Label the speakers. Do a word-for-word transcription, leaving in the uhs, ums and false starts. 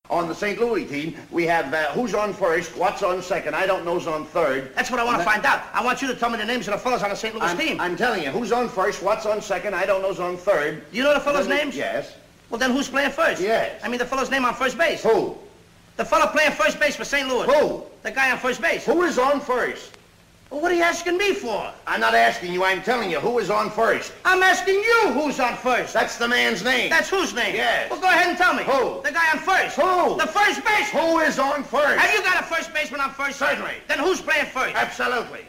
Speaker 1: On the Saint Louis team, we have uh, who's on first, what's on second, I don't know's on third.
Speaker 2: That's what I want to find out. I want you to tell me the names of the fellas on the Saint Louis
Speaker 1: I'm,
Speaker 2: team.
Speaker 1: I'm telling you, who's on first, what's on second, I don't know's on third.
Speaker 2: Do you know the fellas'
Speaker 1: Then-
Speaker 2: names?
Speaker 1: Yes.
Speaker 2: Well, then who's playing first?
Speaker 1: Yes.
Speaker 2: I mean the fellow's name on first base.
Speaker 1: Who?
Speaker 2: The fellow playing first base for Saint Louis.
Speaker 1: Who?
Speaker 2: The guy on first base.
Speaker 1: Who is on first?
Speaker 2: Well, what are you asking me for?
Speaker 1: I'm not asking you, I'm telling you, who is on first?
Speaker 2: I'm asking you who's on first.
Speaker 1: That's the man's name.
Speaker 2: That's whose name?
Speaker 1: Yes.
Speaker 2: Well, go ahead and tell me.
Speaker 1: Who?
Speaker 2: The guy on first.
Speaker 1: Who?
Speaker 2: The first baseman.
Speaker 1: Who is on first?
Speaker 2: Have you got a first baseman on first?
Speaker 1: Certainly.
Speaker 2: Then who's playing first?
Speaker 1: Absolutely.